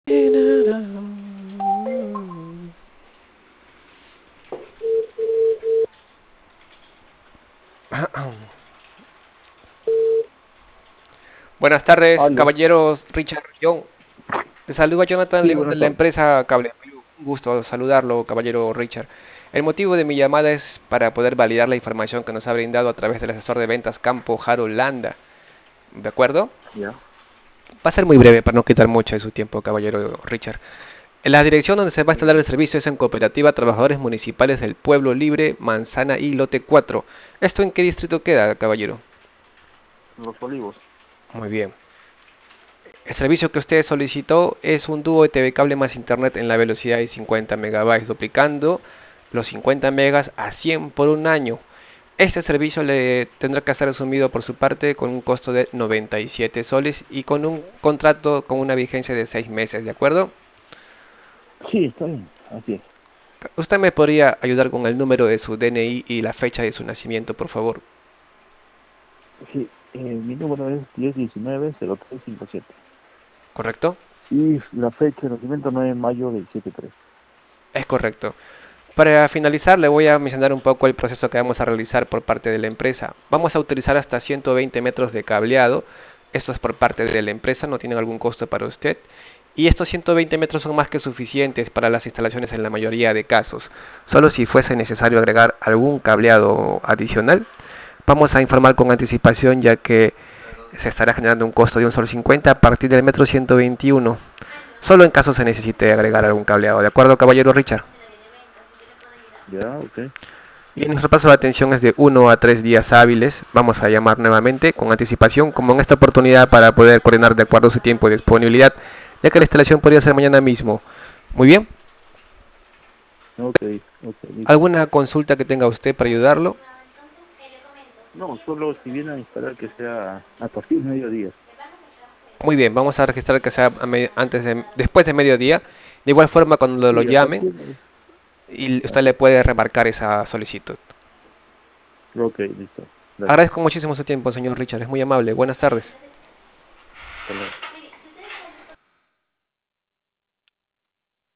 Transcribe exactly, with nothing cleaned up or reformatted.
Buenas tardes, Aló. caballeros Richard John. Te saluda Jonathan Sí, León de buenas la tardes. empresa Cable. Un gusto saludarlo, caballero Richard. El motivo de mi llamada es para poder validar la información que nos ha brindado a través del asesor de ventas Campo Harold Landa. ¿De acuerdo? Ya. Va a ser muy breve para no quitar mucho de su tiempo, caballero Richard. La dirección donde se va a instalar el Ok. servicio es en Cooperativa Trabajadores Municipales del Pueblo Libre, Manzana y Lote cuatro. ¿Esto en qué distrito queda, caballero? Los Olivos. Muy bien. El servicio que usted solicitó es un dúo de T V cable más internet en la velocidad de cincuenta megabytes, duplicando los cincuenta megas a cien por un año. Este servicio le tendrá que estar asumido por su parte con un costo de noventa y siete soles y con un contrato con una vigencia de seis meses, ¿de acuerdo? Sí, está bien. Así es. ¿Usted me podría ayudar con el número de su D N I y la fecha de su nacimiento, por favor? Sí, eh, mi número es diez diecinueve cero tres cincuenta y siete. ¿Correcto? Y la fecha de nacimiento nueve de mayo del setenta y tres. Es correcto. Para finalizar, le voy a mencionar un poco el proceso que vamos a realizar por parte de la empresa. Vamos a utilizar hasta ciento veinte metros de cableado. Esto es por parte de la empresa, no tienen algún costo para usted. Y estos ciento veinte metros son más que suficientes para las instalaciones en la mayoría de casos. Solo si fuese necesario agregar algún cableado adicional, vamos a informar con anticipación ya que se estará generando un costo de un solo cincuenta a partir del metro ciento veintiuno. Solo en caso se necesite agregar algún cableado. ¿De acuerdo, caballero Richard? Ya, ok. Y nuestro plazo de atención es de uno a tres días hábiles. Vamos a llamar nuevamente con anticipación, como en esta oportunidad, para poder coordinar de acuerdo a su tiempo de disponibilidad, ya que la instalación podría ser mañana mismo. Muy bien. Ok, ok, listo. ¿Alguna consulta que tenga usted para ayudarlo? No, solo si vienen a instalar que sea a partir de mediodía. Muy bien, vamos a registrar que sea a me- antes de, después de mediodía. De igual forma, cuando lo Sí, a llamen, partir de... y Ya. usted le puede remarcar esa solicitud. Ok, listo. Gracias. Agradezco muchísimo su tiempo, señor Richard. Es muy amable. Buenas tardes. Hasta luego.